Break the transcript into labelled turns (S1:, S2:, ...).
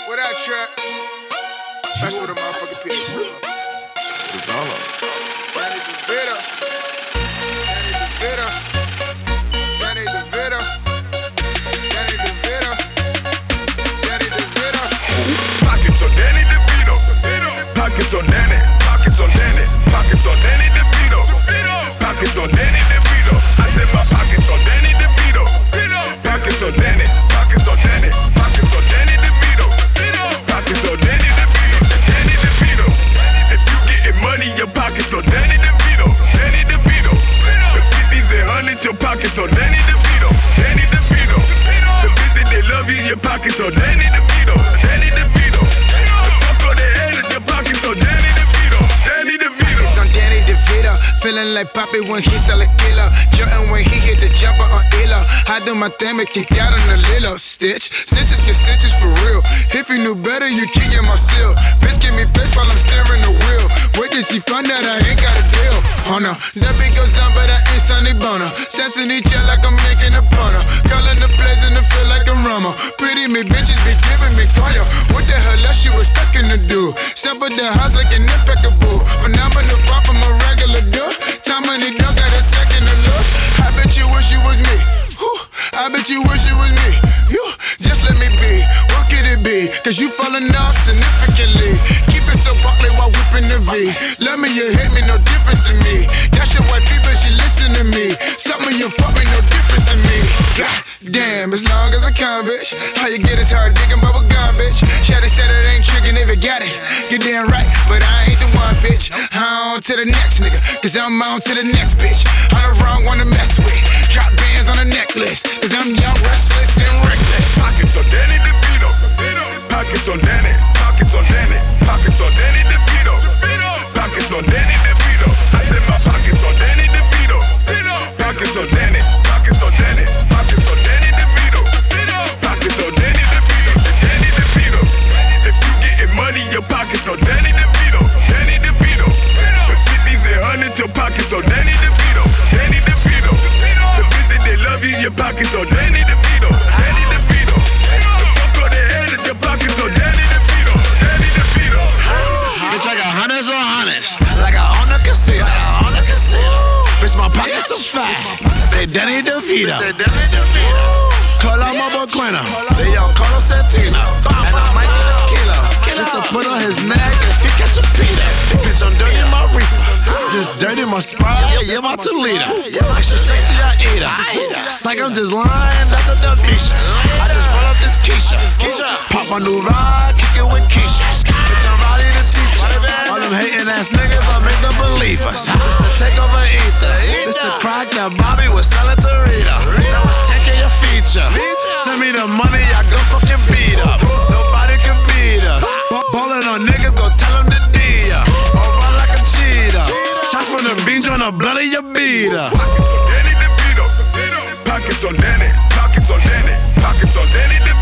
S1: What that trap? That's what a motherfucking pig is.
S2: Rizzola.
S1: Danny DeVito. Danny DeVito. Danny DeVito. Danny DeVito. Danny DeVito.
S2: Pockets on Danny DeVito. Pockets on Danny. Pockets on Danny. Pockets on Danny DeVito. Pockets on Danny DeVito. I said my pockets on Danny DeVito. Pockets on Danny. Pockets on Danny. Pockets on Danny DeVito. Pockets on Danny DeVito. Danny DeVito. If you getting money, your pockets on Danny DeVito. Danny DeVito. The 50s and 100s, your pockets on Danny DeVito. Danny DeVito. The bitches they love you, your pockets on Danny DeVito. Danny DeVito. The fuck on their head, your pockets on Danny DeVito. Danny DeVito.
S1: It's on Danny DeVito. Feeling like Poppy when he sell a kilo. Jordan when he hit the jumper on Elo. I do my thing, make kick out on the Lilo. Stitch, stitches get stitches for real. If you knew better, you keep in my seal. Bitch, give me face while I'm steering the wheel. Wait till she find out I ain't got a deal. Oh no, that beat goes on, but I ain't Sonny Bono. Sensing each other like I'm making a porno. Calling the place and I feel like I'm Ramo. Pretty me bitches be giving me coil. What the hell else you was stuck in the do? Step with the hug like an impeccable. Phenomenal pop, I'm a regular dude. Time money don't got a second to lose. I bet you wish you was me. Whew. I bet you wish it was me. You just let me be. What could it be? Cause you falling off significantly. Keep it so Barkley while whipping the V. Love me, you hate me, no difference to me. That's your white people, she listen to me. Something you fuck me, no difference to me. God damn, as long as I come, bitch. How you get this hard digging bubble gum, bitch. Shawty said it ain't tricking if you got it. You damn right, but I ain't the one, bitch. On to the next nigga, cause I'm on to the next bitch. I'm the wrong one to mess with. Drop bands on the necklace, cause I'm young, restless, and reckless.
S2: Pockets on Danny DeVito. Pockets on Danny. Pockets on Danny. Pockets on Danny DeVito. Pockets on Danny DeVito. I said my pockets on Danny DeVito. Pockets on Danny. Pockets on Danny. Pockets on Danny DeVito. Pockets on Danny DeVito. Danny DeVito. If you getting money, your pockets on Danny DeVito. Danny DeVito. The 50s and 100s, your pockets on Danny DeVito. Danny DeVito. The bitches they love you, your pockets on Danny DeVito. Danny DeVito. The fuck on their head, your pockets on Danny DeVito. Danny DeVito.
S3: Bitch, I got hundreds on hundreds. Like I own a casino. Bitch, my pockets so fat. They Danny DeVito. Call out my boy Quino. They young Carlos Santino. And I might need a kilo. Just to put on his neck if he catch a Peter. Bitch, I'm dirty my reefer. Just dirty my Sprite. Yeah, my Toledo. Extra sexy, I eat her. Psych, I'm just lying. That's a dumb Keisha. I just roll up this Keisha. Pop my new ride, kick it with Keisha. Bitch, I'm Roddy the teacher. All them hating ass niggas, I make them believers. This the takeover ether. This the crack that Bobby was selling to Rita. Now it's 10K your feature. Send me the money, I go fucking beat up. Nobody can beat us. Ballin' on niggas, go tell them to D ya. Or run like a cheetah. Shots from the beach on the blood of your beater.
S2: Pockets on Danny DeVito. Pockets on Danny. Pockets on Danny. Pockets on Danny DeVito.